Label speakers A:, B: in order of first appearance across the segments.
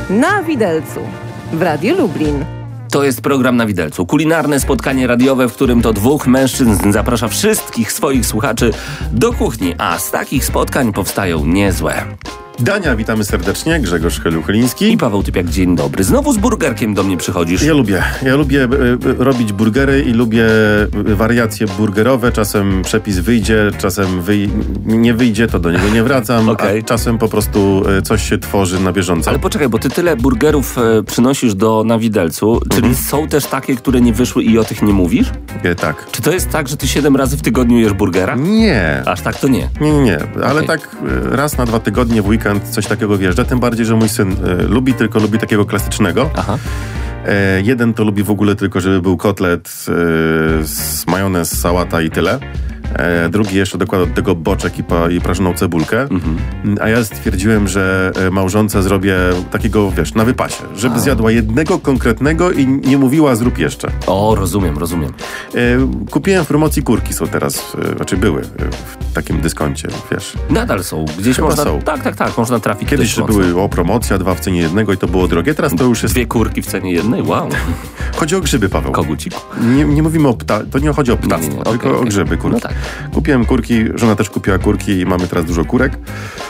A: Na Widelcu w Radiu Lublin.
B: To jest program Na Widelcu. Kulinarne spotkanie radiowe, w którym to dwóch mężczyzn zaprasza wszystkich swoich słuchaczy do kuchni, a z takich spotkań powstają niezłe.
C: Dania, witamy serdecznie. Grzegorz Chyliński
B: I Paweł Typiak, dzień dobry. Znowu z burgerkiem do mnie przychodzisz.
C: Ja lubię robić burgery i lubię wariacje burgerowe. Czasem przepis wyjdzie, czasem nie wyjdzie, to do niego nie wracam,
B: Okay.
C: A czasem po prostu coś się tworzy na bieżąco.
B: Ale poczekaj, bo ty tyle burgerów przynosisz Na Widelcu, czyli są też takie, które nie wyszły i o tych nie mówisz?
C: Tak.
B: Czy to jest tak, że ty 7 razy w tygodniu jesz burgera?
C: Nie.
B: Aż tak to nie.
C: Nie. Ale
B: Okay.
C: tak raz na 2 tygodnie w weekend coś takiego wjeżdża. Tym bardziej, że mój syn lubi takiego klasycznego.
B: Aha.
C: Jeden to lubi w ogóle tylko, żeby był kotlet z majonez, sałata i tyle. Drugi jeszcze dokłada do tego boczek i prażoną cebulkę. A ja stwierdziłem, że małżonce zrobię takiego, na wypasie. Żeby zjadła jednego konkretnego i nie mówiła zrób jeszcze.
B: O, rozumiem.
C: Kupiłem w promocji kurki, są teraz, były w takim dyskoncie,
B: Nadal są. Gdzieś
C: Chyba
B: można...
C: są.
B: Tak, można trafić.
C: Kiedyś były promocja, 2 w cenie jednego i to było drogie, teraz to już jest...
B: 2 kurki w cenie jednej? Wow.
C: Chodzi o grzyby, Paweł.
B: Koguciku.
C: Nie mówimy to nie chodzi o ptactwo,
B: Nie.
C: tylko o grzyby, kurki.
B: No tak.
C: Kupiłem kurki, żona też kupiła kurki i mamy teraz dużo kurek.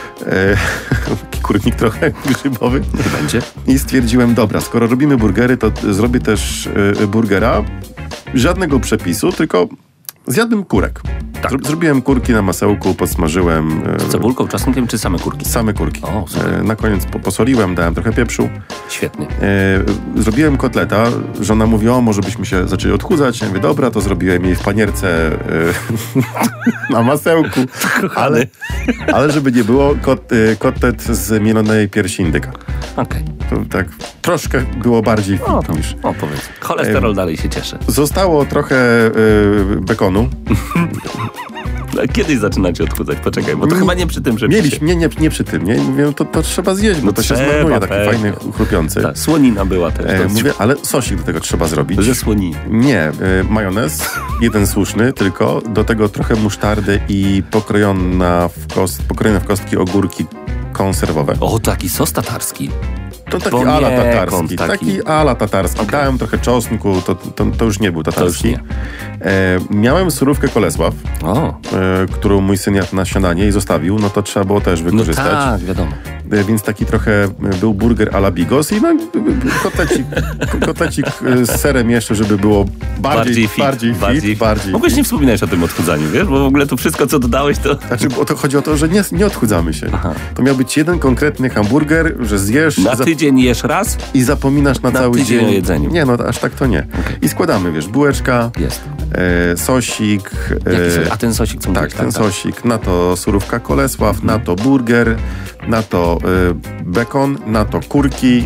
C: Kurnik trochę grzybowy.
B: Nie będzie.
C: I stwierdziłem, dobra, skoro robimy burgery, to zrobię też burgera. Żadnego przepisu, tylko zjadłem kurek.
B: Tak.
C: Zrobiłem kurki na masełku, podsmażyłem.
B: Z cebulką, czosnkiem czy same kurki?
C: Same kurki.
B: O, super.
C: Na koniec posoliłem, dałem trochę pieprzu.
B: Świetnie.
C: Zrobiłem kotleta. Żona mówi, może byśmy się zaczęli odchudzać. Ja mówię, dobra, to zrobiłem jej w panierce na masełku. Ale żeby nie było, kotlet z mielonej piersi indyka.
B: Okej.
C: To tak troszkę było bardziej fit niż...
B: powiedz. Cholesterol dalej się cieszy.
C: Zostało trochę bekonu.
B: Kiedyś zaczynacie odchudzać? Poczekaj, bo to chyba nie przy tym przepisie.
C: Mieliśmy, nie przy tym. Nie? Mówię, to trzeba zjeść, bo to się zmarnuje, taki fajny, chrupiący.
B: Tak, słonina była też.
C: Mówię, ale sosik do tego trzeba zrobić.
B: Ze słoniny.
C: Nie, majonez, jeden słuszny tylko, do tego trochę musztardy i pokrojone w kostki ogórki konserwowe.
B: O, taki sos tatarski.
C: To taki ala tatarski. Okay. Dałem trochę czosnku, to już nie był tatarski. Miałem surówkę Kolesław, którą mój syn jadł na śniadanie i zostawił, to trzeba było też wykorzystać.
B: No tak, wiadomo.
C: Więc taki trochę był burger a la Bigos i kotlecik z serem jeszcze, żeby było bardziej fit.
B: Mogłeś nie wspominać o tym odchudzaniu, wiesz? Bo w ogóle to wszystko, co dodałeś, to...
C: Bo to chodzi o to, że nie odchudzamy się. Aha. To miał być jeden konkretny hamburger, że zjesz...
B: Na tydzień jesz raz?
C: I zapominasz na cały
B: tydzień
C: dzień
B: o jedzeniu.
C: Nie, aż tak to nie. Okay. I składamy, bułeczka, sosik.
B: A ten sosik co mówisz?
C: Tak, ten sosik. Na to surówka Kolesław, na to burger, na to bekon, na to kurki.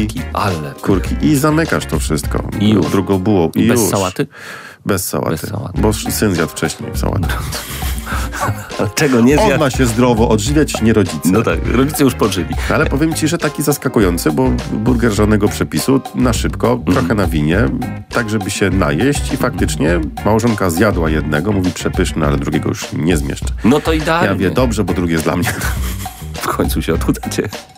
C: I zamykasz to wszystko.
B: I już.
C: Drugą bułą.
B: I bez sałaty?
C: Bez sałaty. Bo syn zjadł wcześniej sałatę.
B: Czego nie zjadł?
C: On ma się zdrowo odżywiać, nie rodzice.
B: No tak, rodzice już pożyli.
C: Ale powiem ci, że taki zaskakujący, bo burger żadnego przepisu, na szybko, trochę na winie, tak żeby się najeść i faktycznie małżonka zjadła jednego, mówi przepyszny, ale drugiego już nie zmieszczę.
B: No to idealnie.
C: Ja wiem, dobrze, bo drugie jest dla mnie.
B: W końcu się odchudzacie.